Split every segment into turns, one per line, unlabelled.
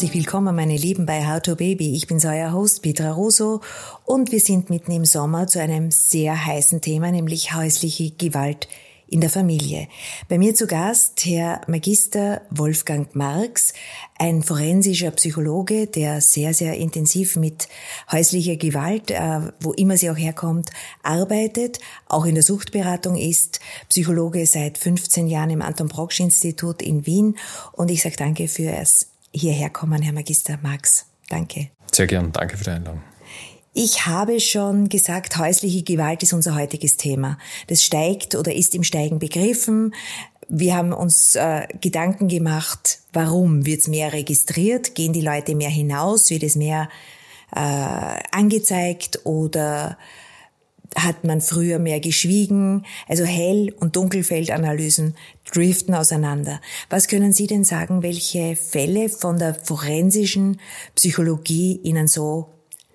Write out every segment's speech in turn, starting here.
Herzlich willkommen, meine Lieben, bei How to Baby. Ich bin euer Host Petra Russo und wir sind mitten im Sommer zu einem sehr heißen Thema, nämlich häusliche Gewalt in der Familie. Bei mir zu Gast Herr Magister Wolfgang Marx, ein forensischer Psychologe, der sehr, sehr intensiv mit häuslicher Gewalt, wo immer sie auch herkommt, arbeitet, auch in der Suchtberatung ist, Psychologe seit 15 Jahren im Anton-Brocksch-Institut in Wien. Und ich sage danke fürs Hierherkommen, Herr Magister Marx. Danke.
Sehr gern, danke für die Einladung.
Ich habe schon gesagt, häusliche Gewalt ist unser heutiges Thema. Das steigt oder ist im Steigen begriffen. Wir haben uns Gedanken gemacht, warum wird es mehr registriert? Gehen die Leute mehr hinaus? Wird es mehr angezeigt oder hat man früher mehr geschwiegen? Also Hell- und Dunkelfeldanalysen driften auseinander. Was können Sie denn sagen, welche Fälle von der forensischen Psychologie Ihnen so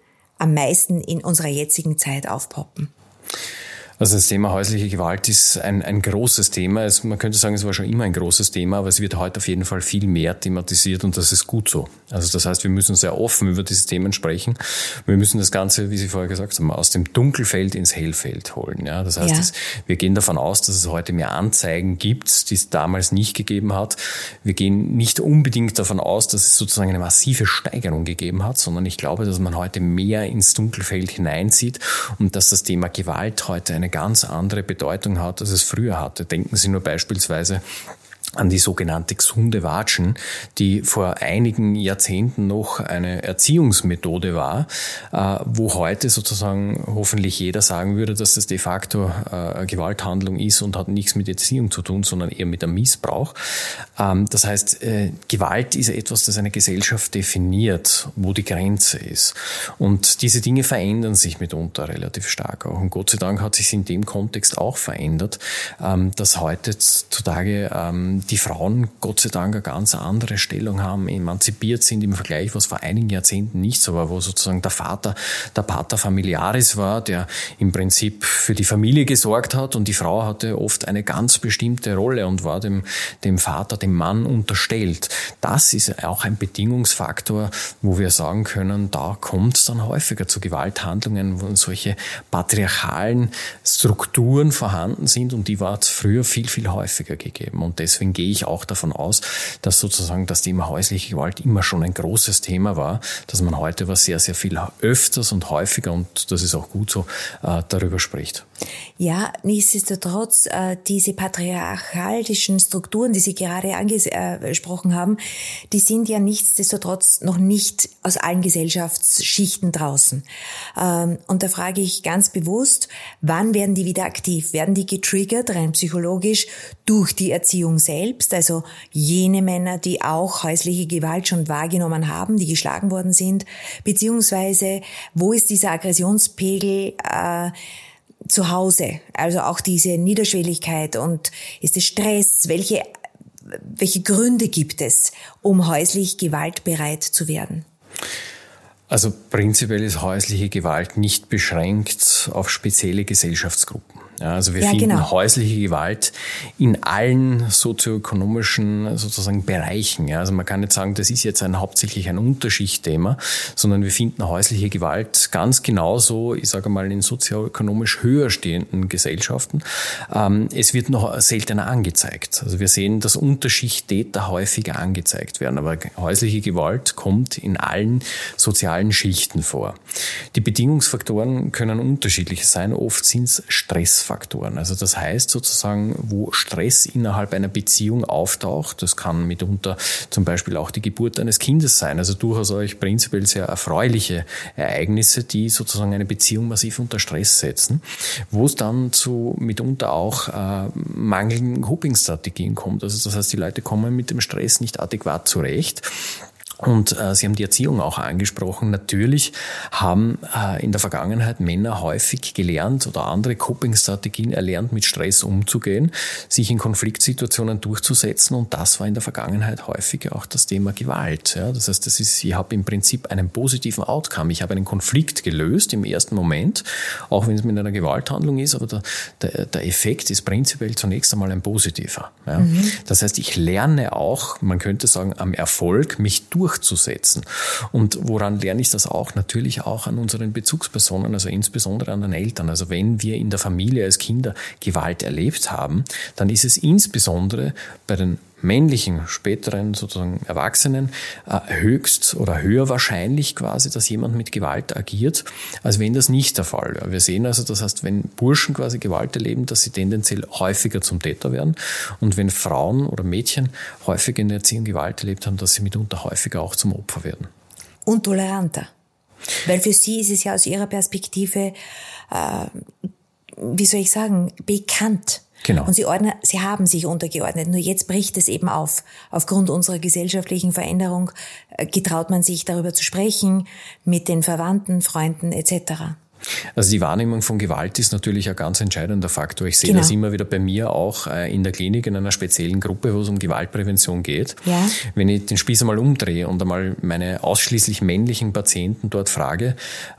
am meisten in unserer jetzigen Zeit aufpoppen?
Also das Thema häusliche Gewalt ist ein großes Thema. Man könnte sagen, es war schon immer ein großes Thema, aber es wird heute auf jeden Fall viel mehr thematisiert und das ist gut so. Also das heißt, wir müssen sehr offen über diese Themen sprechen. Wir müssen das Ganze, wie Sie vorher gesagt haben, aus dem Dunkelfeld ins Hellfeld holen. Ja, das heißt, wir gehen davon aus, dass es heute mehr Anzeigen gibt, die es damals nicht gegeben hat. Wir gehen nicht unbedingt davon aus, dass es sozusagen eine massive Steigerung gegeben hat, sondern ich glaube, dass man heute mehr ins Dunkelfeld hineinzieht und dass das Thema Gewalt heute eine ganz andere Bedeutung hat, als es früher hatte. Denken Sie nur beispielsweise an die sogenannte gesunde Watschen, die vor einigen Jahrzehnten noch eine Erziehungsmethode war, wo heute sozusagen hoffentlich jeder sagen würde, dass das de facto eine Gewalthandlung ist und hat nichts mit Erziehung zu tun, sondern eher mit einem Missbrauch. Das heißt, Gewalt ist etwas, das eine Gesellschaft definiert, wo die Grenze ist. Und diese Dinge verändern sich mitunter relativ stark auch. Und Gott sei Dank hat sich in dem Kontext auch verändert, dass heutzutage die Frauen Gott sei Dank eine ganz andere Stellung haben, emanzipiert sind im Vergleich, was vor einigen Jahrzehnten nicht so war, wo sozusagen der Vater, der Pater Familiaris war, der im Prinzip für die Familie gesorgt hat und die Frau hatte oft eine ganz bestimmte Rolle und war dem Vater, dem Mann unterstellt. Das ist auch ein Bedingungsfaktor, wo wir sagen können, da kommt es dann häufiger zu Gewalthandlungen, wo solche patriarchalen Strukturen vorhanden sind und die war es früher viel, viel häufiger gegeben und deswegen gehe ich auch davon aus, dass sozusagen das Thema häusliche Gewalt immer schon ein großes Thema war, dass man heute aber sehr, sehr viel öfters und häufiger, und das ist auch gut so, darüber spricht.
Ja, nichtsdestotrotz, diese patriarchalischen Strukturen, die Sie gerade angesprochen haben, die sind ja nichtsdestotrotz noch nicht aus allen Gesellschaftsschichten draußen. Und da frage ich ganz bewusst, wann werden die wieder aktiv? Werden die getriggert, rein psychologisch, durch die Erziehung selbst? Also jene Männer, die auch häusliche Gewalt schon wahrgenommen haben, die geschlagen worden sind, beziehungsweise wo ist dieser Aggressionspegel zu Hause, also auch diese Niederschwelligkeit und ist es Stress? Welche Gründe gibt es, um häuslich gewaltbereit zu werden?
Also prinzipiell ist häusliche Gewalt nicht beschränkt auf spezielle Gesellschaftsgruppen. Ja, also wir finden häusliche Gewalt in allen sozioökonomischen sozusagen Bereichen. Ja, also man kann nicht sagen, das ist jetzt hauptsächlich ein Unterschichtthema, sondern wir finden häusliche Gewalt ganz genauso, ich sage mal, in sozioökonomisch höher stehenden Gesellschaften. Es wird noch seltener angezeigt. Also wir sehen, dass Unterschichttäter häufiger angezeigt werden, aber häusliche Gewalt kommt in allen sozialen Schichten vor. Die Bedingungsfaktoren können unterschiedlich sein. Oft sind es Stressfaktoren. Also das heißt sozusagen, wo Stress innerhalb einer Beziehung auftaucht, das kann mitunter zum Beispiel auch die Geburt eines Kindes sein, also durchaus euch prinzipiell sehr erfreuliche Ereignisse, die sozusagen eine Beziehung massiv unter Stress setzen, wo es dann zu mitunter auch mangelnden Coping-Strategien kommt. Also das heißt, die Leute kommen mit dem Stress nicht adäquat zurecht. Und Sie haben die Erziehung auch angesprochen. Natürlich haben in der Vergangenheit Männer häufig gelernt oder andere Coping-Strategien erlernt, mit Stress umzugehen, sich in Konfliktsituationen durchzusetzen. Und das war in der Vergangenheit häufig auch das Thema Gewalt. Ja, das heißt, ich habe im Prinzip einen positiven Outcome. Ich habe einen Konflikt gelöst im ersten Moment, auch wenn es mit einer Gewalthandlung ist, aber der Effekt ist prinzipiell zunächst einmal ein positiver. Ja. Das heißt, ich lerne auch, man könnte sagen, am Erfolg mich durchzusetzen durchzusetzen. Und woran lerne ich das auch? Natürlich auch an unseren Bezugspersonen, also insbesondere an den Eltern. Also wenn wir in der Familie als Kinder Gewalt erlebt haben, dann ist es insbesondere bei den männlichen, späteren sozusagen Erwachsenen höchst oder höher wahrscheinlich quasi, dass jemand mit Gewalt agiert, als wenn das nicht der Fall wäre. Wir sehen also, das heißt, wenn Burschen quasi Gewalt erleben, dass sie tendenziell häufiger zum Täter werden, und wenn Frauen oder Mädchen häufiger in der Erziehung Gewalt erlebt haben, dass sie mitunter häufiger auch zum Opfer werden.
Und toleranter. Weil für sie ist es ja aus ihrer Perspektive, bekannt.
Genau.
Und sie haben sich untergeordnet. Nur jetzt bricht es eben auf. Aufgrund unserer gesellschaftlichen Veränderung getraut man sich, darüber zu sprechen, mit den Verwandten, Freunden etc.
Also die Wahrnehmung von Gewalt ist natürlich ein ganz entscheidender Faktor. Ich sehe das immer wieder bei mir auch in der Klinik in einer speziellen Gruppe, wo es um Gewaltprävention geht. Ja. Wenn ich den Spieß einmal umdrehe und einmal meine ausschließlich männlichen Patienten dort frage,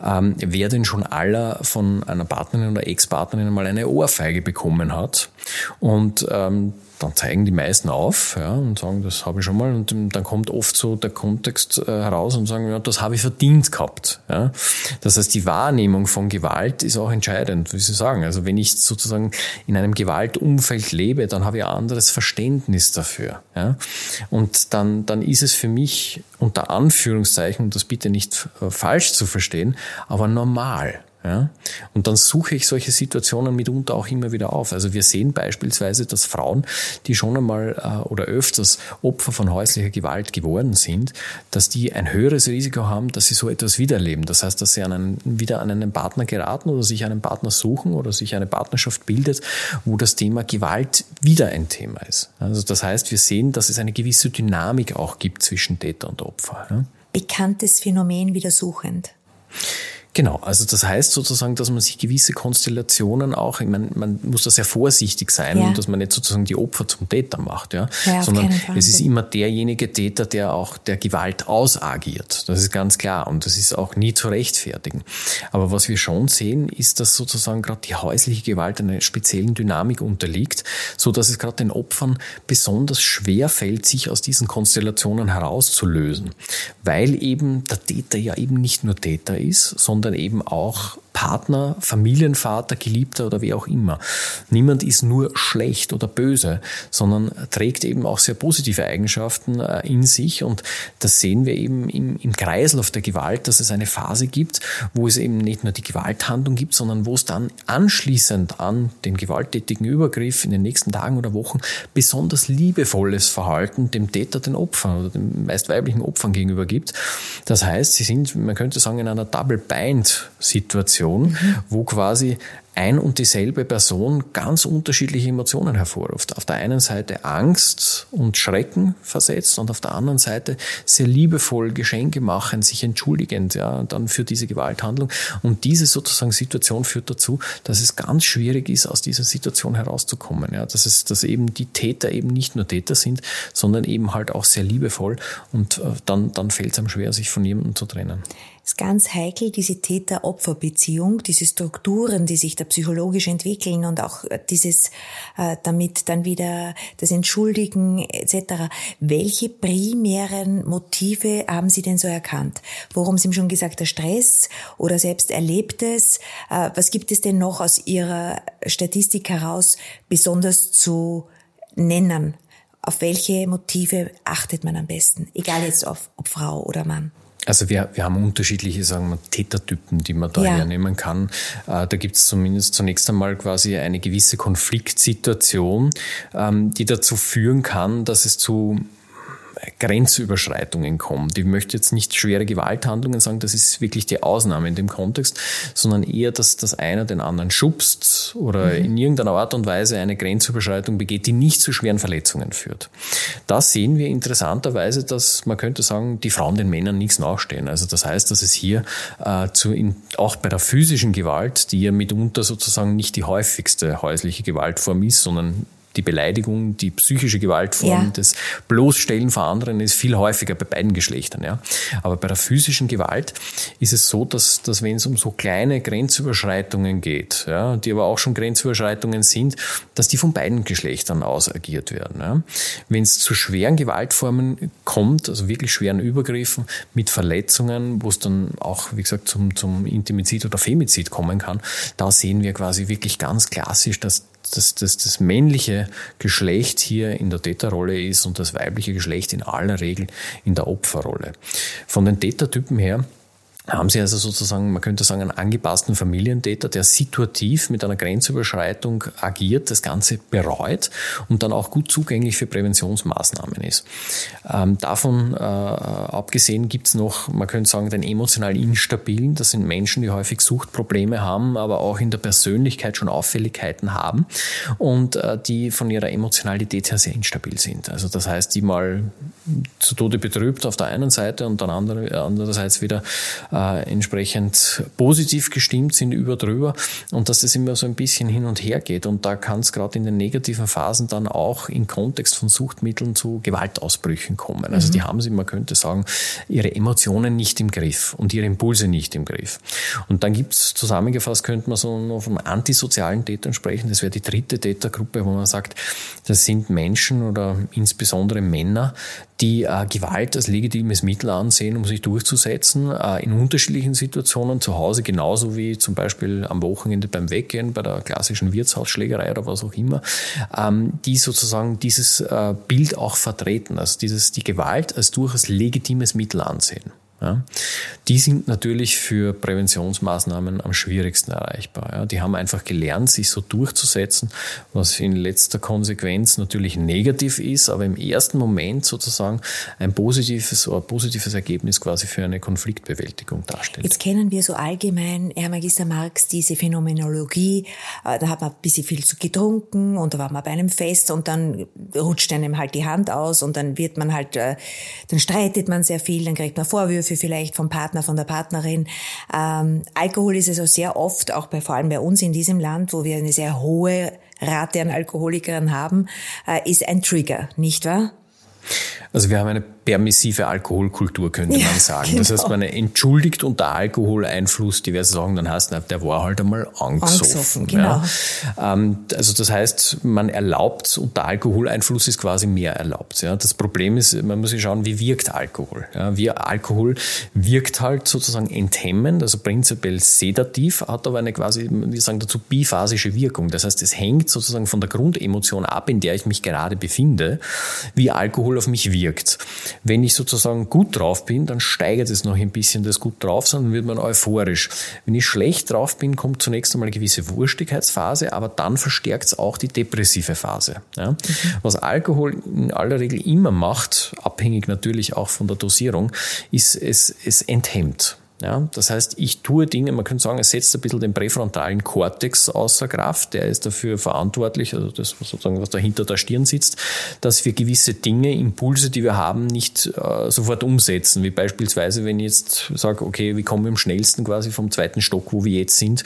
wer denn schon aller von einer Partnerin oder Ex-Partnerin einmal eine Ohrfeige bekommen hat, und dann zeigen die meisten auf, ja, und sagen, das habe ich schon mal, und dann kommt oft so der Kontext heraus und sagen, ja, das habe ich verdient gehabt. Ja. Das heißt, die Wahrnehmung von Gewalt ist auch entscheidend, wie Sie sagen. Also wenn ich sozusagen in einem Gewaltumfeld lebe, dann habe ich ein anderes Verständnis dafür. Ja. Und dann ist es für mich unter Anführungszeichen, und das bitte nicht falsch zu verstehen, aber normal. Ja, und dann suche ich solche Situationen mitunter auch immer wieder auf. Also wir sehen beispielsweise, dass Frauen, die schon einmal oder öfters Opfer von häuslicher Gewalt geworden sind, dass die ein höheres Risiko haben, dass sie so etwas wiedererleben. Das heißt, dass sie wieder an einen Partner geraten oder sich einen Partner suchen oder sich eine Partnerschaft bildet, wo das Thema Gewalt wieder ein Thema ist. Also das heißt, wir sehen, dass es eine gewisse Dynamik auch gibt zwischen Täter und Opfer. Ja.
Bekanntes Phänomen wieder suchend.
Genau, also das heißt sozusagen, dass man sich gewisse Konstellationen auch, ich meine, man muss da sehr vorsichtig sein, dass man nicht sozusagen die Opfer zum Täter macht, sondern es ist immer derjenige Täter, der Gewalt ausagiert. Das ist ganz klar, und das ist auch nie zu rechtfertigen. Aber was wir schon sehen, ist, dass sozusagen gerade die häusliche Gewalt einer speziellen Dynamik unterliegt, so dass es gerade den Opfern besonders schwer fällt, sich aus diesen Konstellationen herauszulösen, weil eben der Täter ja eben nicht nur Täter ist, sondern eben auch Partner, Familienvater, Geliebter oder wie auch immer. Niemand ist nur schlecht oder böse, sondern trägt eben auch sehr positive Eigenschaften in sich, und das sehen wir eben im Kreislauf der Gewalt, dass es eine Phase gibt, wo es eben nicht nur die Gewalthandlung gibt, sondern wo es dann anschließend an den gewalttätigen Übergriff in den nächsten Tagen oder Wochen besonders liebevolles Verhalten dem Täter, den Opfern oder den meist weiblichen Opfern gegenüber gibt. Das heißt, sie sind, man könnte sagen, in einer Double-Bind-Situation, wo quasi ein und dieselbe Person ganz unterschiedliche Emotionen hervorruft. Auf der einen Seite Angst und Schrecken versetzt und auf der anderen Seite sehr liebevoll Geschenke machen, sich entschuldigend, dann für diese Gewalthandlung. Und diese sozusagen Situation führt dazu, dass es ganz schwierig ist, aus dieser Situation herauszukommen. Dass eben die Täter eben nicht nur Täter sind, sondern eben halt auch sehr liebevoll, und dann fällt es einem schwer, sich von jemandem zu trennen.
Es ist ganz heikel, diese Täter-Opfer-Beziehung, diese Strukturen, die sich da psychologisch entwickeln, und auch dieses damit dann wieder das Entschuldigen etc. Welche primären Motive haben Sie denn so erkannt? Worum Sie haben schon gesagt, der Stress oder selbst Erlebtes. Was gibt es denn noch aus Ihrer Statistik heraus besonders zu nennen? Auf welche Motive achtet man am besten? Egal jetzt ob Frau oder Mann.
Also wir haben unterschiedliche, sagen wir, Tätertypen, die man da hernehmen kann. Da gibt es zunächst einmal quasi eine gewisse Konfliktsituation, die dazu führen kann, dass es zu Grenzüberschreitungen kommt. Ich möchte jetzt nicht schwere Gewalthandlungen sagen, das ist wirklich die Ausnahme in dem Kontext, sondern eher, dass einer den anderen schubst oder in irgendeiner Art und Weise eine Grenzüberschreitung begeht, die nicht zu schweren Verletzungen führt. Da sehen wir interessanterweise, dass man könnte sagen, die Frauen den Männern nichts nachstehen. Also das heißt, dass es hier auch bei der physischen Gewalt, die ja mitunter sozusagen nicht die häufigste häusliche Gewaltform ist, sondern die Beleidigung, die psychische Gewaltform, das Bloßstellen vor anderen ist viel häufiger bei beiden Geschlechtern. Ja. Aber bei der physischen Gewalt ist es so, dass wenn es um so kleine Grenzüberschreitungen geht, ja, die aber auch schon Grenzüberschreitungen sind, dass die von beiden Geschlechtern aus agiert werden. Ja. Wenn es zu schweren Gewaltformen kommt, also wirklich schweren Übergriffen mit Verletzungen, wo es dann auch, wie gesagt, zum Intimizid oder Femizid kommen kann, da sehen wir quasi wirklich ganz klassisch, dass das männliche Geschlecht hier in der Täterrolle ist und das weibliche Geschlecht in aller Regel in der Opferrolle. Von den Tätertypen her haben Sie also sozusagen, man könnte sagen, einen angepassten Familientäter, der situativ mit einer Grenzüberschreitung agiert, das Ganze bereut und dann auch gut zugänglich für Präventionsmaßnahmen ist. Davon abgesehen gibt's noch, man könnte sagen, den emotional Instabilen. Das sind Menschen, die häufig Suchtprobleme haben, aber auch in der Persönlichkeit schon Auffälligkeiten haben und die von ihrer Emotionalität her sehr instabil sind. Also das heißt, die mal zu Tode betrübt auf der einen Seite und dann andererseits wieder entsprechend positiv gestimmt sind drüber und dass das immer so ein bisschen hin und her geht. Und da kann es gerade in den negativen Phasen dann auch im Kontext von Suchtmitteln zu Gewaltausbrüchen kommen. Also die haben sie, man könnte sagen, ihre Emotionen nicht im Griff und ihre Impulse nicht im Griff. Und dann gibt es, zusammengefasst könnte man so noch von antisozialen Tätern sprechen. Das wäre die dritte Tätergruppe, wo man sagt, das sind Menschen oder insbesondere Männer, die Gewalt als legitimes Mittel ansehen, um sich durchzusetzen, in unterschiedlichen Situationen, zu Hause genauso wie zum Beispiel am Wochenende beim Weggehen, bei der klassischen Wirtshausschlägerei oder was auch immer, die sozusagen dieses Bild auch vertreten, also die Gewalt als durchaus legitimes Mittel ansehen. Ja, die sind natürlich für Präventionsmaßnahmen am schwierigsten erreichbar. Ja, die haben einfach gelernt, sich so durchzusetzen, was in letzter Konsequenz natürlich negativ ist, aber im ersten Moment sozusagen ein positives Ergebnis quasi für eine Konfliktbewältigung darstellt.
Jetzt kennen wir so allgemein, Herr Magister Marx, diese Phänomenologie, da hat man ein bisschen viel zu getrunken und da war man bei einem Fest und dann rutscht einem halt die Hand aus und dann wird man halt, dann streitet man sehr viel, dann kriegt man Vorwürfe vielleicht vom Partner, von der Partnerin. Alkohol ist also sehr oft, auch vor allem bei uns in diesem Land, wo wir eine sehr hohe Rate an Alkoholikern haben, ist ein Trigger, nicht wahr?
Also wir haben eine permissive Alkoholkultur, könnte man sagen. Genau. Das heißt, man entschuldigt unter Alkoholeinfluss diverse Sachen, dann heißt es, der war halt einmal angesoffen.
Genau.
Ja. Also das heißt, man erlaubt, unter Alkoholeinfluss ist quasi mehr erlaubt. Ja. Das Problem ist, man muss sich schauen, wie wirkt Alkohol. Ja. Alkohol wirkt halt sozusagen enthemmend, also prinzipiell sedativ, hat aber eine quasi, wir sagen dazu, biphasische Wirkung. Das heißt, es hängt sozusagen von der Grundemotion ab, in der ich mich gerade befinde, wie Alkohol auf mich wirkt. Wenn ich sozusagen gut drauf bin, dann steigert es noch ein bisschen das gut drauf sein, dann wird man euphorisch. Wenn ich schlecht drauf bin, kommt zunächst einmal eine gewisse Wurstigkeitsphase, aber dann verstärkt es auch die depressive Phase. Ja? Was Alkohol in aller Regel immer macht, abhängig natürlich auch von der Dosierung, ist, es enthemmt. Ja, das heißt, ich tue Dinge, man könnte sagen, es setzt ein bisschen den präfrontalen Kortex außer Kraft, der ist dafür verantwortlich, also das sozusagen, was dahinter der Stirn sitzt, dass wir gewisse Dinge, Impulse, die wir haben, nicht sofort umsetzen, wie beispielsweise, wenn ich jetzt sage, okay, wie kommen wir am schnellsten quasi vom zweiten Stock, wo wir jetzt sind,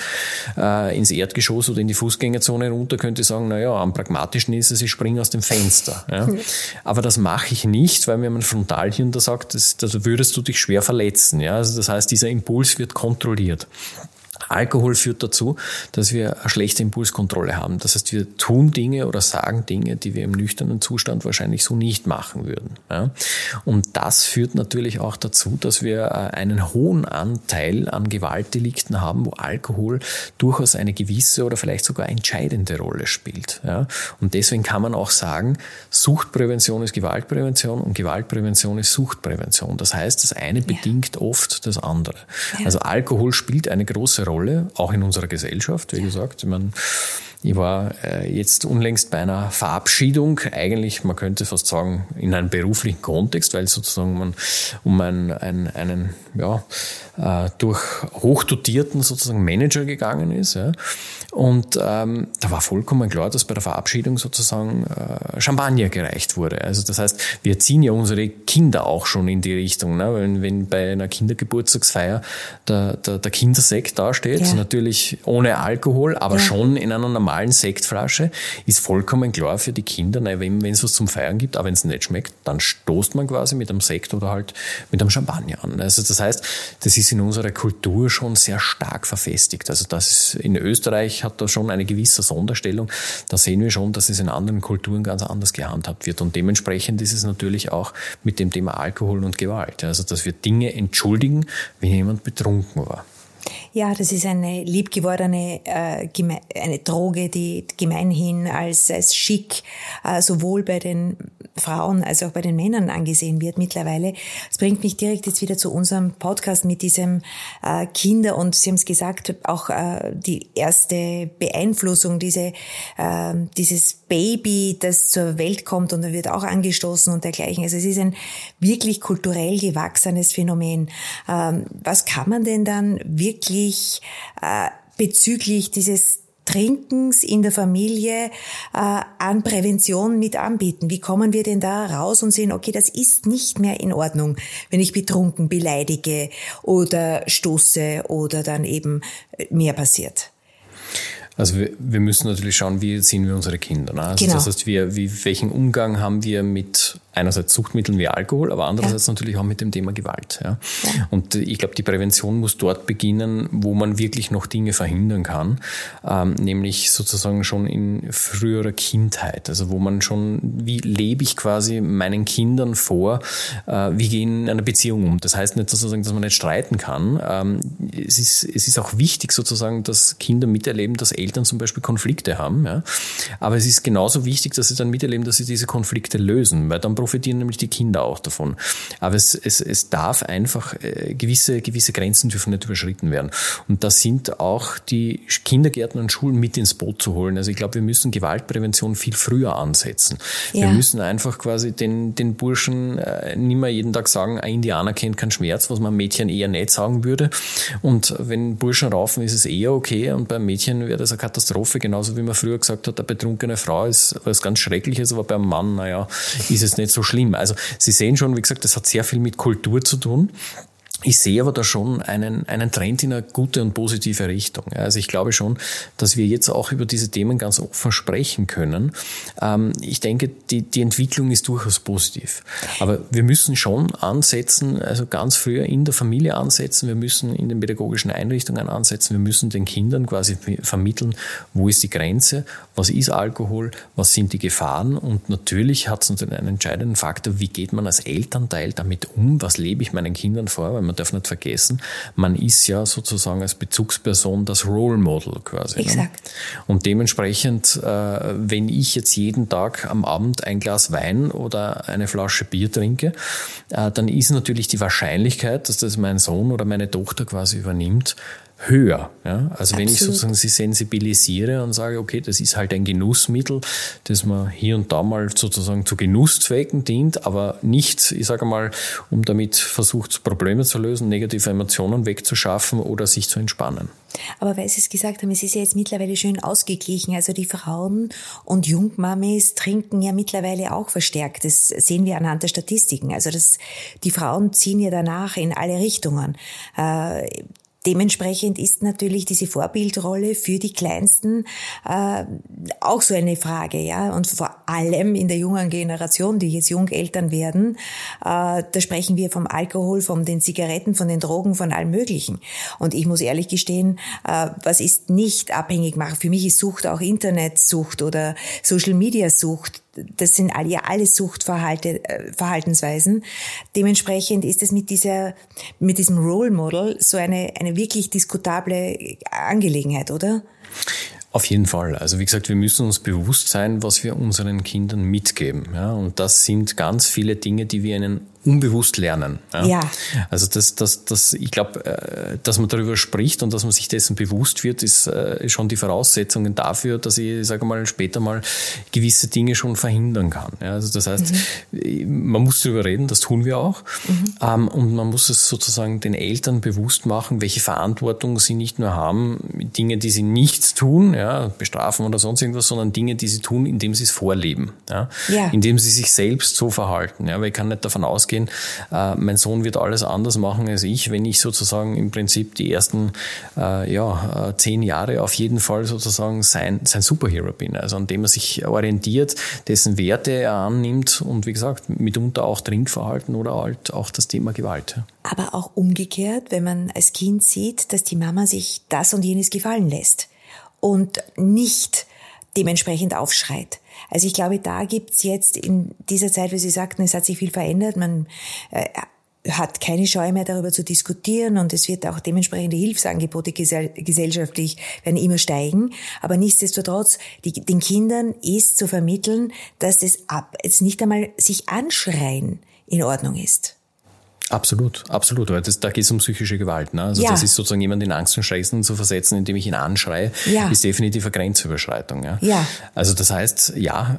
ins Erdgeschoss oder in die Fußgängerzone runter, könnte ich sagen, naja, am pragmatischen ist es, ich springe aus dem Fenster. Ja. Aber das mache ich nicht, weil mir mein Frontalhirn da sagt, da würdest du dich schwer verletzen. Ja. Also das heißt, dieser Impuls wird kontrolliert. Alkohol führt dazu, dass wir eine schlechte Impulskontrolle haben. Das heißt, wir tun Dinge oder sagen Dinge, die wir im nüchternen Zustand wahrscheinlich so nicht machen würden. Ja? Und das führt natürlich auch dazu, dass wir einen hohen Anteil an Gewaltdelikten haben, wo Alkohol durchaus eine gewisse oder vielleicht sogar entscheidende Rolle spielt. Ja? Und deswegen kann man auch sagen, Suchtprävention ist Gewaltprävention und Gewaltprävention ist Suchtprävention. Das heißt, das eine bedingt oft das andere. Ja. Also Alkohol spielt eine große Rolle, auch in unserer Gesellschaft, wie gesagt. Ich war jetzt unlängst bei einer Verabschiedung, eigentlich, man könnte fast sagen, in einem beruflichen Kontext, weil sozusagen man um einen durch hochdotierten sozusagen Manager gegangen ist. Ja. Und da war vollkommen klar, dass bei der Verabschiedung sozusagen Champagner gereicht wurde. Also das heißt, wir ziehen ja unsere Kinder auch schon in die Richtung. Ne? Wenn bei einer Kindergeburtstagsfeier der Kindersekt dasteht, natürlich ohne Alkohol, aber schon in einer normalen normalen Sektflasche ist vollkommen klar für die Kinder, wenn es was zum Feiern gibt, aber wenn es nicht schmeckt, dann stoßt man quasi mit einem Sekt oder halt mit einem Champagner an. Also das heißt, das ist in unserer Kultur schon sehr stark verfestigt. Also das ist, in Österreich hat da schon eine gewisse Sonderstellung. Da sehen wir schon, dass es in anderen Kulturen ganz anders gehandhabt wird. Und dementsprechend ist es natürlich auch mit dem Thema Alkohol und Gewalt. Also dass wir Dinge entschuldigen, wenn jemand betrunken war.
Ja, das ist eine liebgewordene eine Droge, die gemeinhin als schick sowohl bei den Frauen als auch bei den Männern angesehen wird mittlerweile. Das bringt mich direkt jetzt wieder zu unserem Podcast mit diesem Kinder und Sie haben es gesagt, auch die erste Beeinflussung, dieses Baby, das zur Welt kommt und da wird auch angestoßen und dergleichen. Also es ist ein wirklich kulturell gewachsenes Phänomen. Was kann man denn dann wirklich bezüglich dieses Trinkens in der Familie an Prävention mit anbieten? Wie kommen wir denn da raus und sehen, okay, das ist nicht mehr in Ordnung, wenn ich betrunken beleidige oder stoße oder dann eben mehr passiert?
Also wir müssen natürlich schauen, wie erziehen wir unsere Kinder. Ne? Also
genau.
Das heißt, welchen Umgang haben wir mit einerseits Suchtmitteln wie Alkohol, aber andererseits natürlich auch mit dem Thema Gewalt. Ja? Ja. Und ich glaube, die Prävention muss dort beginnen, wo man wirklich noch Dinge verhindern kann, nämlich sozusagen schon in früherer Kindheit. Also wo man schon, wie lebe ich quasi meinen Kindern vor, wie gehen in einer Beziehung um. Das heißt nicht sozusagen, dass man nicht streiten kann. Es ist auch wichtig sozusagen, dass Kinder miterleben, dass Eltern zum Beispiel Konflikte haben. Ja? Aber es ist genauso wichtig, dass sie dann miterleben, dass sie diese Konflikte lösen, weil dann profitieren nämlich die Kinder auch davon. Aber es darf einfach, gewisse Grenzen dürfen nicht überschritten werden. Und da sind auch die Kindergärten und Schulen mit ins Boot zu holen. Also ich glaube, wir müssen Gewaltprävention viel früher ansetzen. Ja. Wir müssen einfach quasi den Burschen nicht mehr jeden Tag sagen, ein Indianer kennt keinen Schmerz, was man Mädchen eher nicht sagen würde. Und wenn Burschen raufen, ist es eher okay. Und beim Mädchen wäre das eine Katastrophe. Genauso wie man früher gesagt hat, eine betrunkene Frau ist was ganz Schreckliches, aber beim Mann, ist es nicht so schlimm. Also Sie sehen schon, wie gesagt, das hat sehr viel mit Kultur zu tun. Ich sehe aber da schon einen Trend in eine gute und positive Richtung. Also ich glaube schon, dass wir jetzt auch über diese Themen ganz offen sprechen können. Ich denke, die Entwicklung ist durchaus positiv. Aber wir müssen schon ansetzen, also ganz früher in der Familie ansetzen. Wir müssen in den pädagogischen Einrichtungen ansetzen. Wir müssen den Kindern quasi vermitteln, wo ist die Grenze, was ist Alkohol, was sind die Gefahren. Und natürlich hat es einen entscheidenden Faktor, wie geht man als Elternteil damit um, was lebe ich meinen Kindern vor, weil man darf nicht vergessen, man ist ja sozusagen als Bezugsperson das Role Model quasi.
Exakt.
Ne? Und dementsprechend, wenn ich jetzt jeden Tag am Abend ein Glas Wein oder eine Flasche Bier trinke, dann ist natürlich die Wahrscheinlichkeit, dass das mein Sohn oder meine Tochter quasi übernimmt, höher. Ja? Also wenn ich sozusagen sie sensibilisiere und sage, okay, das ist halt ein Genussmittel, das man hier und da mal sozusagen zu Genusszwecken dient, aber nicht, ich sage mal, um damit versucht, Probleme zu lösen, negative Emotionen wegzuschaffen oder sich zu entspannen.
Aber weil Sie es gesagt haben, es ist ja jetzt mittlerweile schön ausgeglichen. Also die Frauen und Jungmamis trinken ja mittlerweile auch verstärkt. Das sehen wir anhand der Statistiken. Also die Frauen ziehen ja danach in alle Richtungen. Dementsprechend ist natürlich diese Vorbildrolle für die Kleinsten auch so eine Frage, ja. Und vor allem in der jungen Generation, die jetzt Jungeltern werden, da sprechen wir vom Alkohol, von den Zigaretten, von den Drogen, von allem Möglichen. Und ich muss ehrlich gestehen, was ist nicht abhängig machen? Für mich ist Sucht auch Internetsucht oder Social-Media-Sucht. Das sind alles Suchtverhaltensweisen. Dementsprechend ist es mit diesem Role Model so eine wirklich diskutable Angelegenheit, oder?
Auf jeden Fall. Also wie gesagt, wir müssen uns bewusst sein, was wir unseren Kindern mitgeben. Ja, und das sind ganz viele Dinge, die wir ihnen unbewusst lernen. Ja. Also ich glaube, dass man darüber spricht und dass man sich dessen bewusst wird, ist schon die Voraussetzungen dafür, dass ich sage mal später mal gewisse Dinge schon verhindern kann. Ja, also das heißt, man muss darüber reden, das tun wir auch. Und man muss es sozusagen den Eltern bewusst machen, welche Verantwortung sie nicht nur haben, Dinge, die sie nicht tun, ja, bestrafen oder sonst irgendwas, sondern Dinge, die sie tun, indem sie es vorleben. Ja. Indem sie sich selbst so verhalten. Ja, weil ich kann nicht davon ausgehen, ausgehen, mein Sohn wird alles anders machen als ich, wenn ich sozusagen im Prinzip die ersten 10 Jahre auf jeden Fall sozusagen sein Superhero bin, also an dem er sich orientiert, dessen Werte er annimmt und wie gesagt, mitunter auch Trinkverhalten oder halt auch das Thema Gewalt.
Aber auch umgekehrt, wenn man als Kind sieht, dass die Mama sich das und jenes gefallen lässt und nicht dementsprechend aufschreit. Also ich glaube, da gibt's jetzt in dieser Zeit, wie Sie sagten, es hat sich viel verändert, man hat keine Scheu mehr darüber zu diskutieren und es wird auch dementsprechende Hilfsangebote gesellschaftlich werden immer steigen. Aber nichtsdestotrotz, den Kindern ist zu vermitteln, dass das jetzt nicht einmal sich anschreien in Ordnung ist.
Absolut, weil da geht es um psychische Gewalt. Ne? Also das ist sozusagen jemanden in Angst und Schrecken zu versetzen, indem ich ihn anschreie, ist definitiv eine Grenzüberschreitung. Ja? Also das heißt,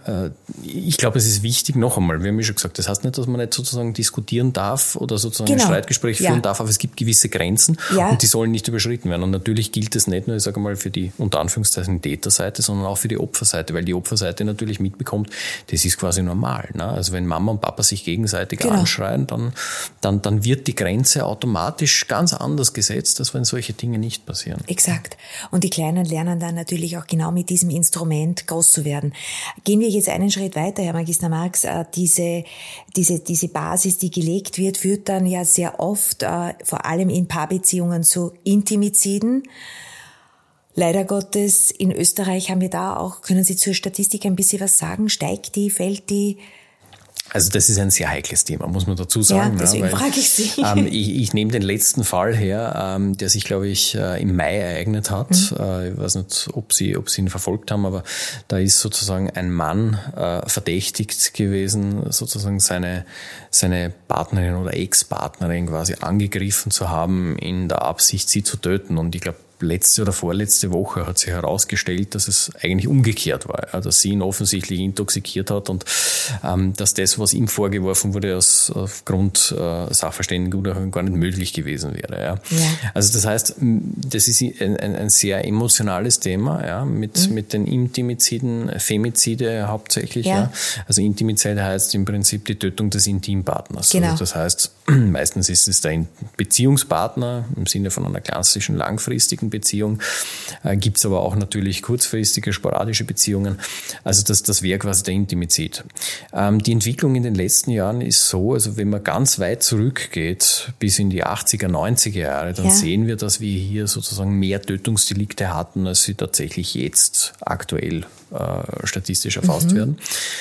ich glaube, es ist wichtig, noch einmal, wir haben ja schon gesagt, das heißt nicht, dass man nicht sozusagen diskutieren darf oder sozusagen ein Streitgespräch führen darf, aber es gibt gewisse Grenzen und die sollen nicht überschritten werden. Und natürlich gilt das nicht nur, ich sage mal, für die unter Anführungszeichen Täterseite, sondern auch für die Opferseite, weil die Opferseite natürlich mitbekommt, das ist quasi normal. Ne? Also wenn Mama und Papa sich gegenseitig anschreien, dann wird die Grenze automatisch ganz anders gesetzt, als wenn solche Dinge nicht passieren.
Exakt. Und die Kleinen lernen dann natürlich auch genau mit diesem Instrument groß zu werden. Gehen wir jetzt einen Schritt weiter, Herr Magister Marx. Diese Basis, die gelegt wird, führt dann ja sehr oft, vor allem in Paarbeziehungen, zu Intimiziden. Leider Gottes, in Österreich haben wir da auch, können Sie zur Statistik ein bisschen was sagen? Steigt die, fällt die?
Also das ist ein sehr heikles Thema, muss man dazu sagen.
Ja, deswegen frage ich Sie.
Ich nehme den letzten Fall her, der sich, glaube ich, im Mai ereignet hat. Ich weiß nicht, ob Sie ihn verfolgt haben, aber da ist sozusagen ein Mann verdächtigt gewesen, sozusagen seine Partnerin oder Ex-Partnerin quasi angegriffen zu haben, in der Absicht, sie zu töten. Und ich glaube, letzte oder vorletzte Woche hat sich herausgestellt, dass es eigentlich umgekehrt war, dass sie ihn offensichtlich intoxikiert hat und dass das, was ihm vorgeworfen wurde, aufgrund Sachverständigenurteilung gar nicht möglich gewesen wäre. Ja. Also das heißt, das ist ein sehr emotionales Thema, mit den Intimiziden, Femizide hauptsächlich. Ja. Also Intimizid heißt im Prinzip die Tötung des Intimpartners.
Genau.
Also das heißt, meistens ist es der Beziehungspartner im Sinne von einer klassischen langfristigen Beziehung. Gibt es aber auch natürlich kurzfristige, sporadische Beziehungen. Also das wäre quasi der Intimizid. Die Entwicklung in den letzten Jahren ist so, also wenn man ganz weit zurückgeht, bis in die 80er, 90er Jahre, dann sehen wir, dass wir hier sozusagen mehr Tötungsdelikte hatten, als sie tatsächlich jetzt aktuell statistisch erfasst werden.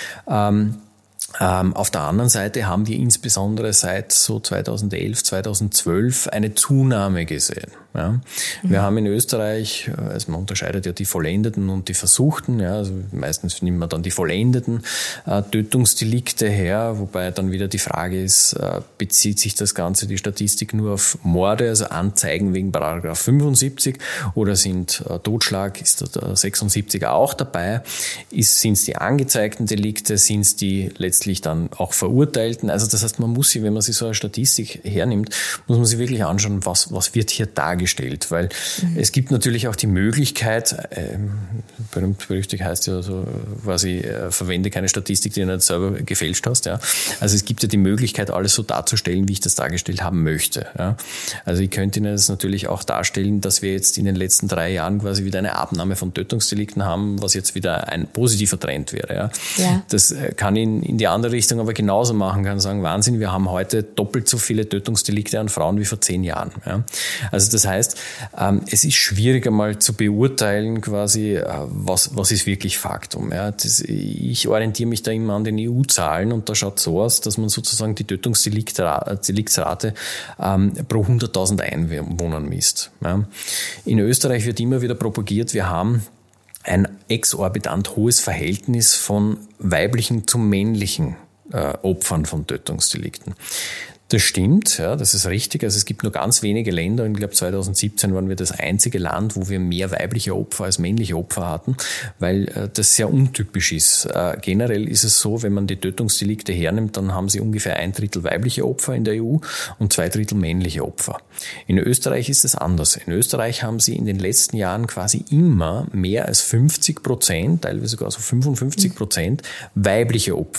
Auf der anderen Seite haben wir insbesondere seit so 2011, 2012 eine Zunahme gesehen. Ja. Wir haben in Österreich, also man unterscheidet ja die Vollendeten und die Versuchten, also meistens nimmt man dann die vollendeten Tötungsdelikte her, wobei dann wieder die Frage ist, bezieht sich das Ganze, die Statistik nur auf Morde, also Anzeigen wegen Paragraph 75 oder sind Totschlag, ist der 76er auch dabei, sind es die angezeigten Delikte, sind es die letztlich dann auch Verurteilten, also das heißt, man muss sich, wenn man sich so eine Statistik hernimmt, muss man sich wirklich anschauen, was wird hier dargestellt, weil es gibt natürlich auch die Möglichkeit, berühmt-berüchtigt heißt ja so quasi, verwende keine Statistik, die du nicht selber gefälscht hast. Ja. Also es gibt ja die Möglichkeit, alles so darzustellen, wie ich das dargestellt haben möchte. Ja. Also ich könnte Ihnen das natürlich auch darstellen, dass wir jetzt in den letzten 3 Jahren quasi wieder eine Abnahme von Tötungsdelikten haben, was jetzt wieder ein positiver Trend wäre. Ja. Ja. Das kann ich in die andere Richtung aber genauso machen, kann sagen, Wahnsinn, wir haben heute doppelt so viele Tötungsdelikte an Frauen wie vor 10 Jahren. Ja. Also das heißt, es ist schwieriger mal zu beurteilen quasi, was ist wirklich Faktum. Ja. Ich orientiere mich da immer an den EU-Zahlen und da schaut so aus, dass man sozusagen die Tötungsdeliktsrate pro 100.000 Einwohnern misst. Ja. In Österreich wird immer wieder propagiert, wir haben ein exorbitant hohes Verhältnis von weiblichen zu männlichen Opfern von Tötungsdelikten. Das stimmt, ja, das ist richtig. Also es gibt nur ganz wenige Länder, und ich glaube 2017 waren wir das einzige Land, wo wir mehr weibliche Opfer als männliche Opfer hatten, weil das sehr untypisch ist. Generell ist es so, wenn man die Tötungsdelikte hernimmt, dann haben sie ungefähr 1/3 weibliche Opfer in der EU und 2/3 männliche Opfer. In Österreich ist es anders. In Österreich haben sie in den letzten Jahren quasi immer mehr als 50%, teilweise sogar so 55% weibliche Opfer.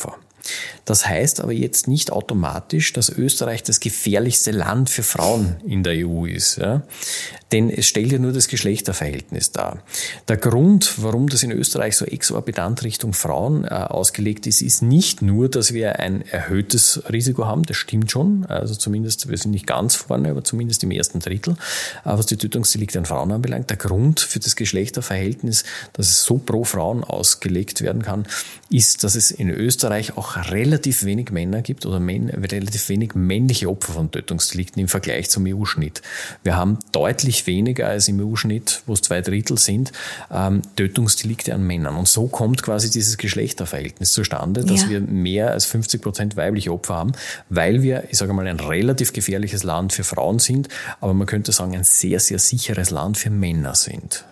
Das heißt aber jetzt nicht automatisch, dass Österreich das gefährlichste Land für Frauen in der EU ist. Ja? Denn es stellt ja nur das Geschlechterverhältnis dar. Der Grund, warum das in Österreich so exorbitant Richtung Frauen ausgelegt ist, ist nicht nur, dass wir ein erhöhtes Risiko haben, das stimmt schon, also zumindest, wir sind nicht ganz vorne, aber zumindest im ersten Drittel, was die Tötungsdelikte an Frauen anbelangt. Der Grund für das Geschlechterverhältnis, dass es so pro Frauen ausgelegt werden kann, ist, dass es in Österreich auch relativ wenig Männer gibt oder relativ wenig männliche Opfer von Tötungsdelikten im Vergleich zum EU-Schnitt. Wir haben deutlich weniger als im EU-Schnitt, wo es 2/3 sind, Tötungsdelikte an Männern. Und so kommt quasi dieses Geschlechterverhältnis zustande, dass wir mehr als 50% weibliche Opfer haben, weil wir, ich sage mal, ein relativ gefährliches Land für Frauen sind, aber man könnte sagen, ein sehr, sehr sicheres Land für Männer sind.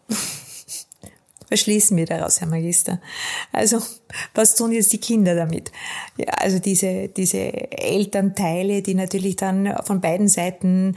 Was schließen wir daraus, Herr Magister? Also, was tun jetzt die Kinder damit? Ja, also diese Elternteile, die natürlich dann von beiden Seiten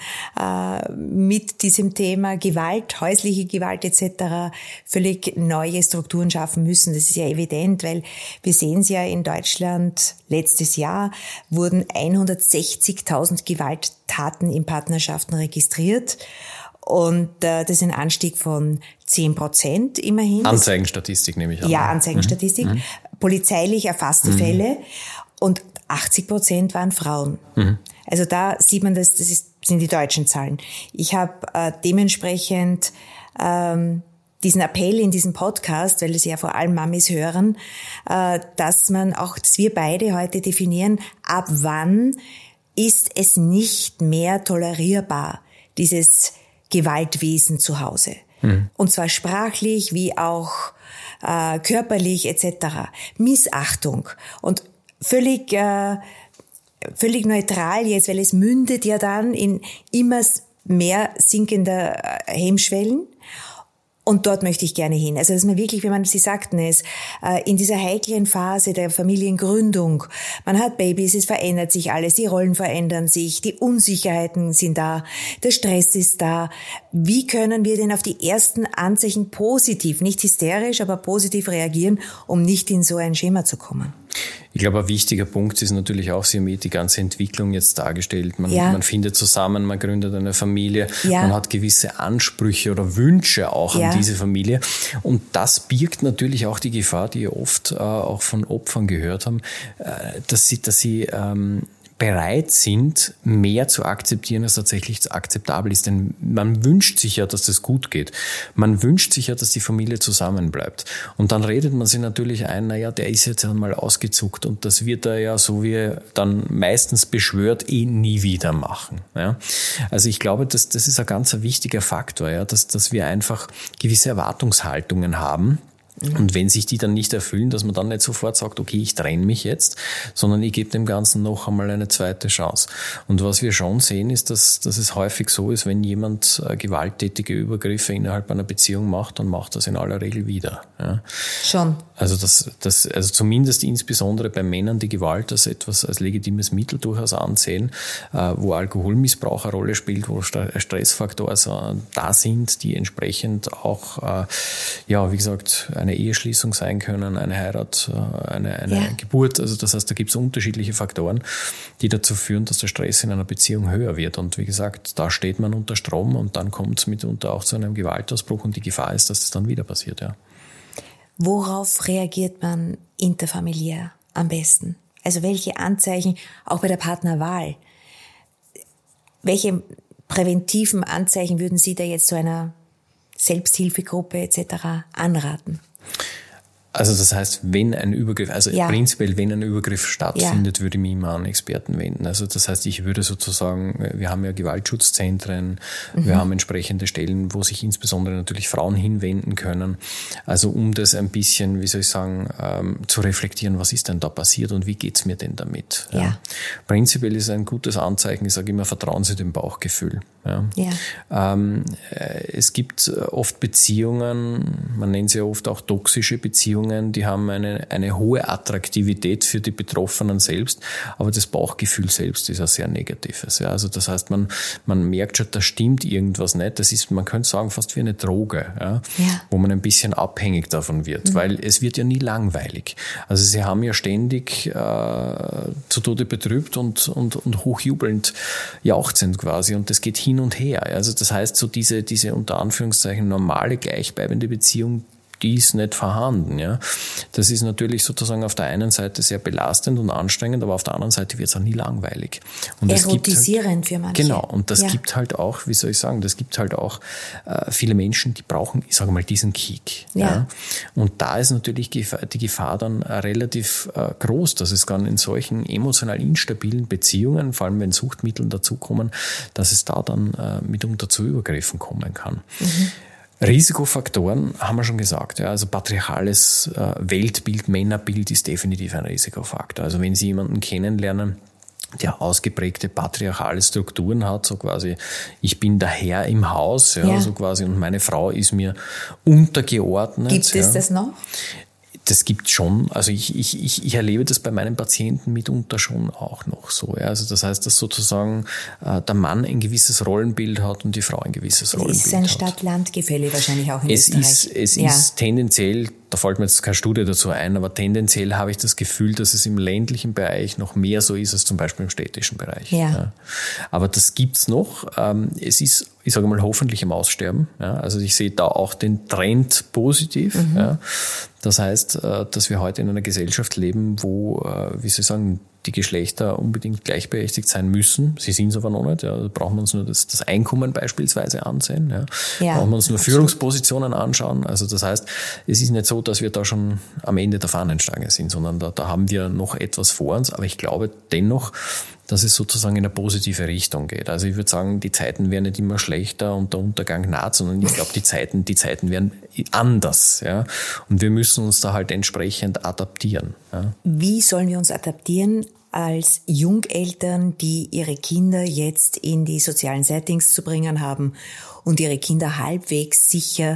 mit diesem Thema Gewalt, häusliche Gewalt etc. völlig neue Strukturen schaffen müssen. Das ist ja evident, weil wir sehen es ja in Deutschland, letztes Jahr wurden 160.000 Gewalttaten in Partnerschaften registriert. Und das ist ein Anstieg von 10% immerhin.
Anzeigenstatistik nehme ich an.
Ja, Anzeigenstatistik. Polizeilich erfasste Fälle. Und 80% waren Frauen. Also da sieht man, sind die deutschen Zahlen. Ich habe dementsprechend diesen Appell in diesem Podcast, weil es ja vor allem Mamis hören, dass wir beide heute definieren, ab wann ist es nicht mehr tolerierbar, dieses Gewaltwesen zu Hause. Und zwar sprachlich wie auch körperlich etc. Missachtung. Und völlig neutral jetzt, weil es mündet ja dann in immer mehr sinkender Hemmschwellen. Und dort möchte ich gerne hin. Also, dass man wirklich, wie Sie sagten es, in dieser heiklen Phase der Familiengründung, man hat Babys, es verändert sich alles, die Rollen verändern sich, die Unsicherheiten sind da, der Stress ist da. Wie können wir denn auf die ersten Anzeichen positiv, nicht hysterisch, aber positiv reagieren, um nicht in so ein Schema zu kommen?
Ich glaube, ein wichtiger Punkt ist natürlich auch, Sie haben die ganze Entwicklung jetzt dargestellt. Man findet zusammen, man gründet eine Familie, man hat gewisse Ansprüche oder Wünsche auch an diese Familie. Und das birgt natürlich auch die Gefahr, die wir oft auch von Opfern gehört haben, dass sie bereit sind, mehr zu akzeptieren, als tatsächlich akzeptabel ist. Denn man wünscht sich ja, dass das gut geht. Man wünscht sich ja, dass die Familie zusammenbleibt. Und dann redet man sich natürlich ein, der ist jetzt einmal ausgezuckt und das wird er ja, so wie er dann meistens beschwört, nie wieder machen. Ja? Also ich glaube, das ist ein ganz wichtiger Faktor, dass wir einfach gewisse Erwartungshaltungen haben. Und wenn sich die dann nicht erfüllen, dass man dann nicht sofort sagt, okay, ich trenne mich jetzt, sondern ich gebe dem Ganzen noch einmal eine zweite Chance. Und was wir schon sehen, ist, dass es häufig so ist, wenn jemand gewalttätige Übergriffe innerhalb einer Beziehung macht, dann macht das in aller Regel wieder. Ja.
Schon.
Also also zumindest insbesondere bei Männern, die Gewalt als legitimes Mittel durchaus ansehen, wo Alkoholmissbrauch eine Rolle spielt, wo Stressfaktoren da sind, die entsprechend auch, wie gesagt, eine Eheschließung sein können, eine Heirat, eine Geburt. Also das heißt, da gibt es unterschiedliche Faktoren, die dazu führen, dass der Stress in einer Beziehung höher wird. Und wie gesagt, da steht man unter Strom und dann kommt es mitunter auch zu einem Gewaltausbruch und die Gefahr ist, dass das dann wieder passiert. Ja.
Worauf reagiert man interfamiliär am besten? Also welche Anzeichen, auch bei der Partnerwahl, welche präventiven Anzeichen würden Sie da jetzt zu einer Selbsthilfegruppe etc. anraten?
Also das heißt, wenn ein Übergriff, prinzipiell, wenn ein Übergriff stattfindet, würde ich mich immer an Experten wenden. Also das heißt, ich würde sozusagen, wir haben ja Gewaltschutzzentren, wir haben entsprechende Stellen, wo sich insbesondere natürlich Frauen hinwenden können. Also um das ein bisschen, zu reflektieren, was ist denn da passiert und wie geht's mir denn damit? Ja. Prinzipiell ist ein gutes Anzeichen, ich sage immer, vertrauen Sie dem Bauchgefühl. Es gibt oft Beziehungen, man nennt sie ja oft auch toxische Beziehungen, Beziehungen, die haben eine hohe Attraktivität für die Betroffenen selbst, aber das Bauchgefühl selbst ist ein sehr negatives. Ja. Also das heißt, man merkt schon, da stimmt irgendwas nicht. Das ist, man könnte sagen, fast wie eine Droge, wo man ein bisschen abhängig davon wird, weil es wird ja nie langweilig. Also sie haben ja ständig zu Tode betrübt und hochjubelnd jauchzend quasi und das geht hin und her. Also das heißt, so diese unter Anführungszeichen normale, gleichbleibende Beziehung, die ist nicht vorhanden. Ja. Das ist natürlich sozusagen auf der einen Seite sehr belastend und anstrengend, aber auf der anderen Seite wird es auch nie langweilig. Und
erotisierend für manche.
Genau, und das gibt halt auch, wie soll ich sagen, das gibt halt auch viele Menschen, die brauchen, ich sage mal, diesen Kick. Ja. Und da ist natürlich die Gefahr dann relativ groß, dass es dann in solchen emotional instabilen Beziehungen, vor allem wenn Suchtmittel dazukommen, dass es da dann mitunter zu Übergriffen kommen kann. Risikofaktoren haben wir schon gesagt. Ja, also patriarchales Weltbild, Männerbild ist definitiv ein Risikofaktor. Also wenn Sie jemanden kennenlernen, der ausgeprägte patriarchale Strukturen hat, so quasi, ich bin der Herr im Haus, so quasi, und meine Frau ist mir untergeordnet.
Gibt es das noch?
Das gibt schon, also ich erlebe das bei meinen Patienten mitunter schon auch noch so. Ja. Also das heißt, dass sozusagen der Mann ein gewisses Rollenbild hat und die Frau ein gewisses Rollenbild hat.
Es ist ein Stadt-Land-Gefälle wahrscheinlich auch in Österreich.
Es ist tendenziell, da fällt mir jetzt keine Studie dazu ein, aber tendenziell habe ich das Gefühl, dass es im ländlichen Bereich noch mehr so ist als zum Beispiel im städtischen Bereich. Ja. Aber das gibt's noch. Es ist, ich sage mal, hoffentlich im Aussterben. Ja. Also ich sehe da auch den Trend positiv. Ja. Das heißt, dass wir heute in einer Gesellschaft leben, wo, wie soll ich sagen, die Geschlechter unbedingt gleichberechtigt sein müssen. Sie sind es aber noch nicht. Ja. Da brauchen wir uns nur das Einkommen beispielsweise ansehen. Ja. Brauchen wir uns nur Führungspositionen anschauen. Also das heißt, es ist nicht so, dass wir da schon am Ende der Fahnenstange sind, sondern da haben wir noch etwas vor uns. Aber ich glaube dennoch, dass es sozusagen in eine positive Richtung geht. Also ich würde sagen, die Zeiten werden nicht immer schlechter und der Untergang naht, sondern ich glaube, die Zeiten werden anders. Ja. Und wir müssen uns da halt entsprechend adaptieren. Ja.
Wie sollen wir uns adaptieren als Jungeltern, die ihre Kinder jetzt in die sozialen Settings zu bringen haben und ihre Kinder halbwegs sicher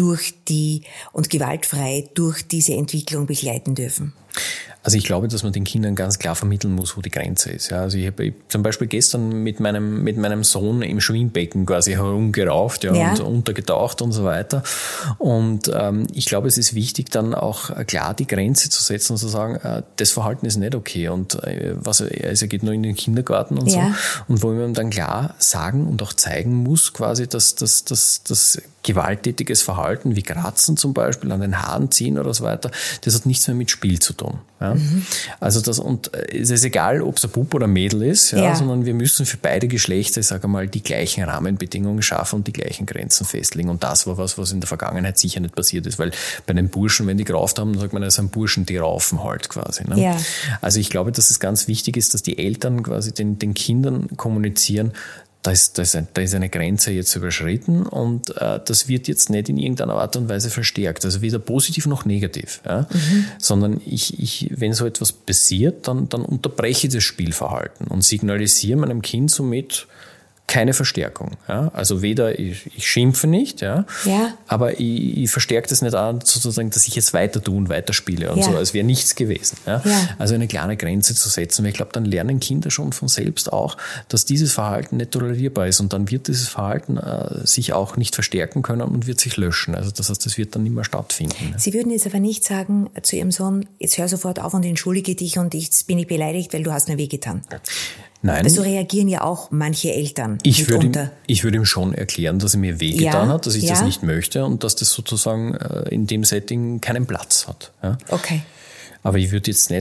und gewaltfrei durch diese Entwicklung begleiten dürfen?
Also ich glaube, dass man den Kindern ganz klar vermitteln muss, wo die Grenze ist. Ja, also ich habe zum Beispiel gestern mit meinem Sohn im Schwimmbecken quasi herumgerauft und untergetaucht und so weiter. Und ich glaube, es ist wichtig, dann auch klar die Grenze zu setzen und zu sagen, das Verhalten ist nicht okay. Und er geht nur in den Kindergarten und so. Und wo man dann klar sagen und auch zeigen muss, quasi, dass das gewalttätiges Verhalten, wie Kratzen zum Beispiel, an den Haaren ziehen oder so weiter, das hat nichts mehr mit Spiel zu tun. Ja? Also es ist egal, ob es ein Bub oder ein Mädel ist, sondern wir müssen für beide Geschlechter, ich sage mal, die gleichen Rahmenbedingungen schaffen und die gleichen Grenzen festlegen. Und das war was in der Vergangenheit sicher nicht passiert ist, weil bei den Burschen, wenn die gerauft haben, dann sagt man, das sind Burschen, die raufen halt quasi. Ne? Ja. Also ich glaube, dass es ganz wichtig ist, dass die Eltern quasi den Kindern kommunizieren, da ist eine Grenze jetzt überschritten und das wird jetzt nicht in irgendeiner Art und Weise verstärkt. Also weder positiv noch negativ. Ja? Sondern wenn so etwas passiert, dann unterbreche ich das Spielverhalten und signalisiere meinem Kind somit keine Verstärkung. Ja? Also weder ich schimpfe nicht, aber ich verstärke das nicht an, sozusagen, dass ich jetzt weiter tue und weiterspiele und so, als wäre nichts gewesen. Ja? Also eine klare Grenze zu setzen, weil ich glaube, dann lernen Kinder schon von selbst auch, dass dieses Verhalten nicht tolerierbar ist und dann wird dieses Verhalten sich auch nicht verstärken können und wird sich löschen. Also das heißt, das wird dann nicht mehr stattfinden. Ne?
Sie würden jetzt aber nicht sagen zu Ihrem Sohn, jetzt hör sofort auf und entschuldige dich und jetzt bin ich beleidigt, weil du hast mir wehgetan.
Nein.
Weil so reagieren ja auch manche Eltern.
Ich würde ihm schon erklären, dass er mir wehgetan hat, dass ich das nicht möchte und dass das sozusagen in dem Setting keinen Platz hat. Ja?
Okay.
Aber ich würde jetzt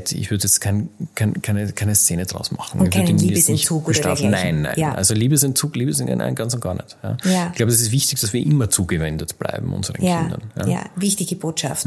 keine Szene draus machen.
Und keinen Liebesentzug oder dergleichen.
Nein. Ja. Also Liebesentzug nein, ganz und gar nicht. Ja? Ja. Ich glaube, es ist wichtig, dass wir immer zugewendet bleiben unseren Kindern.
Ja, wichtige Botschaft.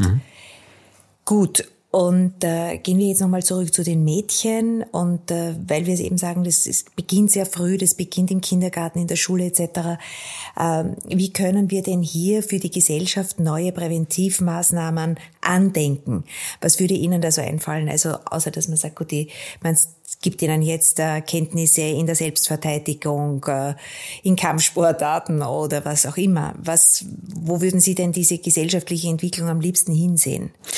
Gut. Und gehen wir jetzt nochmal zurück zu den Mädchen und weil wir es eben sagen, das beginnt sehr früh, das beginnt im Kindergarten, in der Schule etc. Wie können wir denn hier für die Gesellschaft neue Präventivmaßnahmen andenken? Was würde Ihnen da so einfallen? Also außer dass man sagt, gut, man gibt Ihnen jetzt Kenntnisse in der Selbstverteidigung, in Kampfsportarten oder was auch immer. Wo würden Sie denn diese gesellschaftliche Entwicklung am liebsten hinsehen?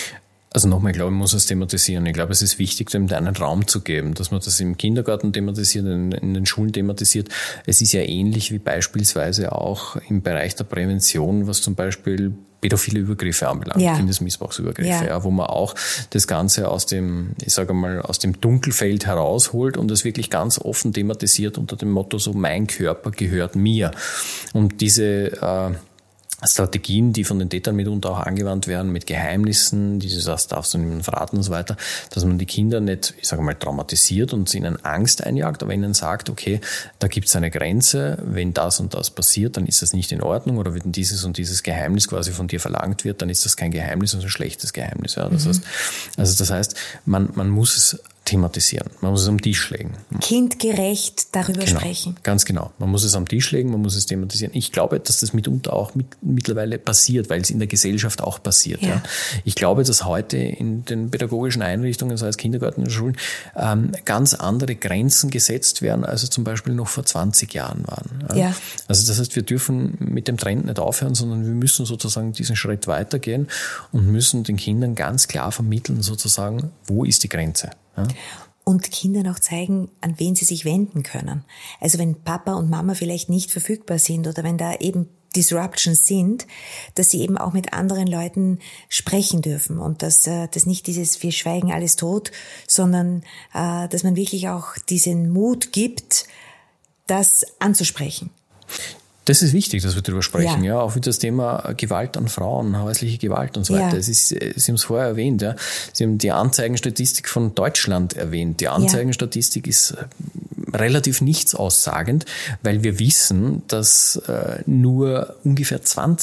Also nochmal, ich glaube, man muss es thematisieren. Ich glaube, es ist wichtig, dem einen Raum zu geben, dass man das im Kindergarten thematisiert, in den Schulen thematisiert. Es ist ja ähnlich wie beispielsweise auch im Bereich der Prävention, was zum Beispiel pädophile Übergriffe anbelangt, Kindesmissbrauchsübergriffe, wo man auch das Ganze aus dem Dunkelfeld herausholt und das wirklich ganz offen thematisiert unter dem Motto so, mein Körper gehört mir. Und diese Strategien, die von den Tätern mitunter auch angewandt werden, mit Geheimnissen, das darfst du niemandem verraten und so weiter, dass man die Kinder nicht, traumatisiert und ihnen Angst einjagt, aber ihnen sagt, okay, da gibt es eine Grenze, wenn das und das passiert, dann ist das nicht in Ordnung, oder wenn dieses und dieses Geheimnis quasi von dir verlangt wird, dann ist das kein Geheimnis, sondern ein schlechtes Geheimnis. Ja. Das heißt, man muss es thematisieren. Man muss es am Tisch legen.
Kindgerecht darüber sprechen.
Ganz genau. Man muss es am Tisch legen, man muss es thematisieren. Ich glaube, dass das mitunter auch mittlerweile passiert, weil es in der Gesellschaft auch passiert. Ja. Ich glaube, dass heute in den pädagogischen Einrichtungen, sei es Kindergarten oder Schulen, ganz andere Grenzen gesetzt werden, als es zum Beispiel noch vor 20 Jahren waren. Ja. Also das heißt, wir dürfen mit dem Trend nicht aufhören, sondern wir müssen sozusagen diesen Schritt weitergehen und müssen den Kindern ganz klar vermitteln, sozusagen, wo ist die Grenze. Ja.
Und Kindern auch zeigen, an wen sie sich wenden können. Also wenn Papa und Mama vielleicht nicht verfügbar sind oder wenn da eben Disruptions sind, dass sie eben auch mit anderen Leuten sprechen dürfen und dass das nicht dieses wir schweigen alles tot, sondern dass man wirklich auch diesen Mut gibt, das anzusprechen.
Das ist wichtig, dass wir darüber sprechen, ja. Auch wie das Thema Gewalt an Frauen, häusliche Gewalt und so weiter. Sie haben es vorher erwähnt, ja. Sie haben die Anzeigenstatistik von Deutschland erwähnt. Die Anzeigenstatistik ist relativ nichts-aussagend, weil wir wissen, dass nur ungefähr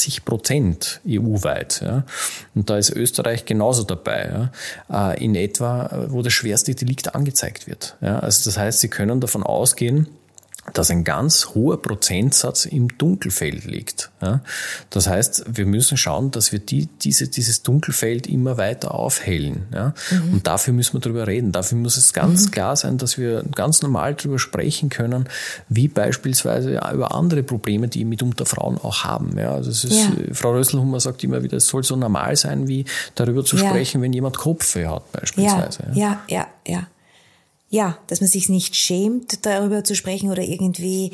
20% EU-weit, ja, und da ist Österreich genauso dabei, ja, in etwa, wo das schwerste Delikt angezeigt wird. Ja. Also das heißt, Sie können davon ausgehen, dass ein ganz hoher Prozentsatz im Dunkelfeld liegt. Ja. Das heißt, wir müssen schauen, dass wir dieses Dunkelfeld immer weiter aufhellen. Ja. Und dafür müssen wir drüber reden. Dafür muss es ganz klar sein, dass wir ganz normal drüber sprechen können, wie beispielsweise über andere Probleme, die mitunter Frauen auch haben. Ja. Also Frau Rösselhummer sagt immer wieder, es soll so normal sein, wie darüber zu sprechen, wenn jemand Kopfweh hat beispielsweise.
Ja, dass man sich nicht schämt, darüber zu sprechen oder irgendwie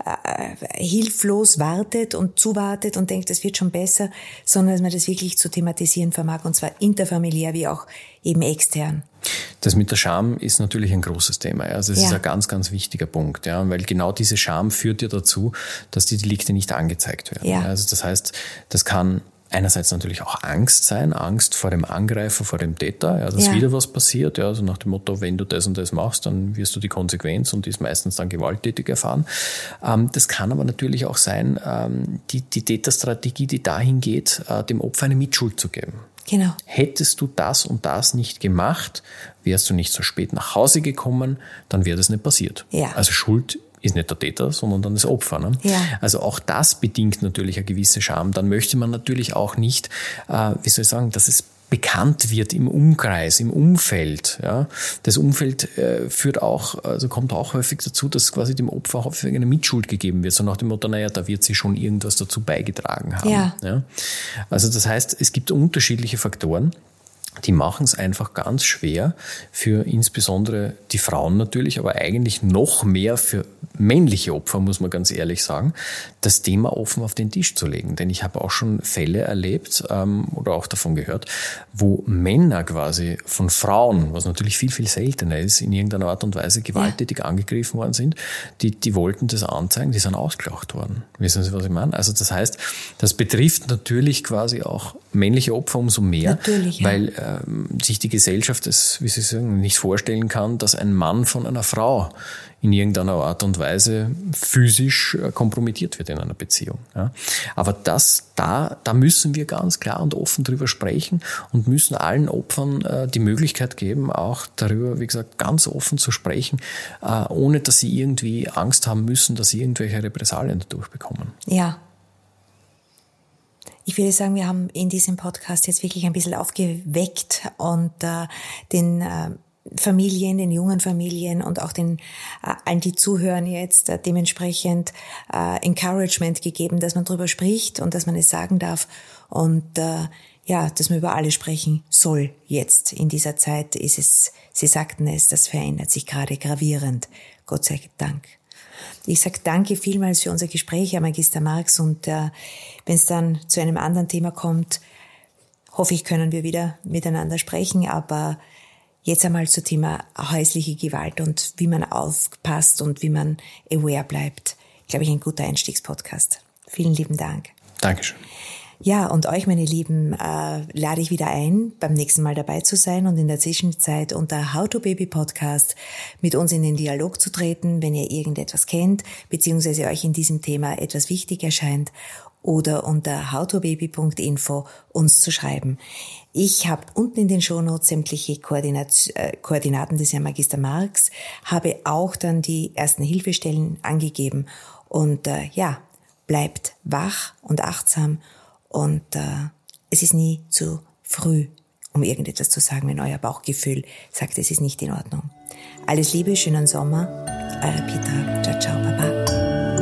hilflos wartet und zuwartet und denkt, es wird schon besser, sondern dass man das wirklich zu thematisieren vermag, und zwar interfamiliär wie auch eben extern.
Das mit der Scham ist natürlich ein großes Thema. Also es ist ein ganz, ganz wichtiger Punkt, ja, weil genau diese Scham führt ja dazu, dass die Delikte nicht angezeigt werden. Ja. Also das heißt, das kann einerseits natürlich auch Angst sein, Angst vor dem Angreifer, vor dem Täter, ja, dass wieder was passiert, ja, also nach dem Motto, wenn du das und das machst, dann wirst du die Konsequenz und die ist meistens dann gewalttätig erfahren. Das kann aber natürlich auch sein, die Täterstrategie, die dahin geht, dem Opfer eine Mitschuld zu geben.
Genau.
Hättest du das und das nicht gemacht, wärst du nicht so spät nach Hause gekommen, dann wäre das nicht passiert. Ja. Also Schuld ist nicht der Täter, sondern dann das Opfer. Ne? Ja. Also auch das bedingt natürlich eine gewisse Scham. Dann möchte man natürlich auch nicht, dass es bekannt wird im Umkreis, im Umfeld. Ja? Das Umfeld kommt auch häufig dazu, dass quasi dem Opfer häufig eine Mitschuld gegeben wird. So nach dem Motto, da wird sie schon irgendwas dazu beigetragen haben. Ja. Ja? Also das heißt, es gibt unterschiedliche Faktoren, die machen es einfach ganz schwer für insbesondere die Frauen natürlich, aber eigentlich noch mehr für männliche Opfer, muss man ganz ehrlich sagen, das Thema offen auf den Tisch zu legen. Denn ich habe auch schon Fälle erlebt oder auch davon gehört, wo Männer quasi von Frauen, was natürlich viel, viel seltener ist, in irgendeiner Art und Weise gewalttätig angegriffen worden sind, die wollten das anzeigen, die sind ausgelacht worden. Wissen Sie, was ich meine? Also das heißt, das betrifft natürlich quasi auch männliche Opfer umso mehr, weil sich die Gesellschaft das, wie Sie sagen, nicht vorstellen kann, dass ein Mann von einer Frau in irgendeiner Art und Weise physisch kompromittiert wird in einer Beziehung. Ja. Aber da müssen wir ganz klar und offen drüber sprechen und müssen allen Opfern die Möglichkeit geben, auch darüber, wie gesagt, ganz offen zu sprechen, ohne dass sie irgendwie Angst haben müssen, dass sie irgendwelche Repressalien dadurch bekommen.
Ja. Ich würde sagen, wir haben in diesem Podcast jetzt wirklich ein bisschen aufgeweckt und den Familien, den jungen Familien und auch allen, die zuhören jetzt, dementsprechend Encouragement gegeben, dass man drüber spricht und dass man es sagen darf. Und dass man über alles sprechen soll jetzt. In dieser Zeit ist es, Sie sagten es, das verändert sich gerade gravierend. Gott sei Dank. Ich sage danke vielmals für unser Gespräch, Herr Magister Marx, und wenn es dann zu einem anderen Thema kommt, hoffe ich, können wir wieder miteinander sprechen, aber jetzt einmal zum Thema häusliche Gewalt und wie man aufpasst und wie man aware bleibt. Glaube ich, ein guter Einstiegspodcast. Vielen lieben Dank.
Dankeschön.
Ja, und euch, meine Lieben, lade ich wieder ein, beim nächsten Mal dabei zu sein und in der Zwischenzeit unter How to Baby Podcast mit uns in den Dialog zu treten, wenn ihr irgendetwas kennt, beziehungsweise euch in diesem Thema etwas wichtig erscheint, oder unter howtobaby.info uns zu schreiben. Ich habe unten in den Shownotes sämtliche Koordinaten des Herrn Magister Marx, habe auch dann die ersten Hilfestellen angegeben und bleibt wach und achtsam. Und es ist nie zu früh, um irgendetwas zu sagen, wenn euer Bauchgefühl sagt, es ist nicht in Ordnung. Alles Liebe, schönen Sommer. Eure Petra. Ciao, ciao, Baba.